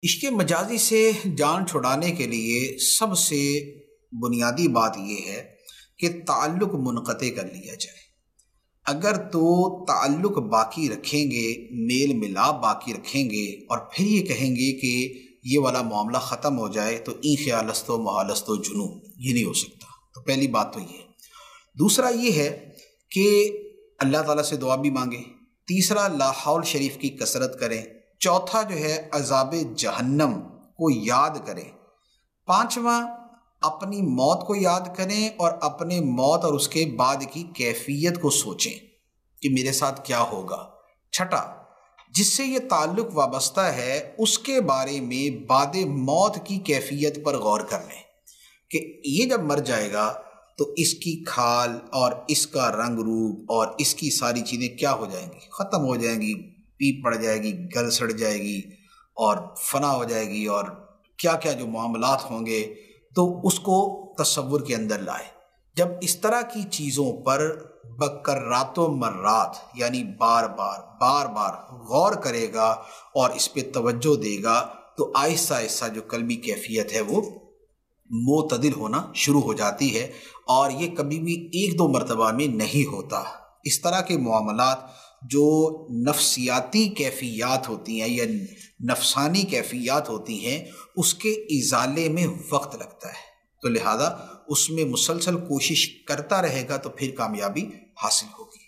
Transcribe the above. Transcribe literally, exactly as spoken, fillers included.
عشق مجازی سے جان چھڑانے کے لیے سب سے بنیادی بات یہ ہے کہ تعلق منقطع کر لیا جائے۔ اگر تو تعلق باقی رکھیں گے، میل ملاپ باقی رکھیں گے اور پھر یہ کہیں گے کہ یہ والا معاملہ ختم ہو جائے تو این خیالست و محالست و جنو، یہ نہیں ہو سکتا۔ تو پہلی بات تو یہ ہے۔ دوسرا یہ ہے کہ اللہ تعالیٰ سے دعا بھی مانگیں۔ تیسرا لا حول شریف کی کثرت کریں۔ چوتھا جو ہے عذاب جہنم کو یاد کریں۔ پانچواں اپنی موت کو یاد کریں اور اپنے موت اور اس کے بعد کی کیفیت کو سوچیں کہ میرے ساتھ کیا ہوگا۔ چھٹا، جس سے یہ تعلق وابستہ ہے اس کے بارے میں بعد موت کی کیفیت پر غور کر لیں کہ یہ جب مر جائے گا تو اس کی کھال اور اس کا رنگ روپ اور اس کی ساری چیزیں کیا ہو جائیں گی، ختم ہو جائیں گی، پیپ پڑ جائے گی، گل سڑ جائے گی اور فنا ہو جائے گی، اور کیا کیا جو معاملات ہوں گے تو اس کو تصور کے اندر لائے۔ جب اس طرح کی چیزوں پر بکرات و مرات یعنی بار بار بار بار غور کرے گا اور اس پہ توجہ دے گا تو آہستہ آہستہ جو قلبی کیفیت ہے وہ معتدل ہونا شروع ہو جاتی ہے، اور یہ کبھی بھی ایک دو مرتبہ میں نہیں ہوتا۔ اس طرح کے معاملات جو نفسیاتی کیفیات ہوتی ہیں یا نفسانی کیفیات ہوتی ہیں اس کے ازالے میں وقت لگتا ہے، تو لہذا اس میں مسلسل کوشش کرتا رہے گا تو پھر کامیابی حاصل ہوگی۔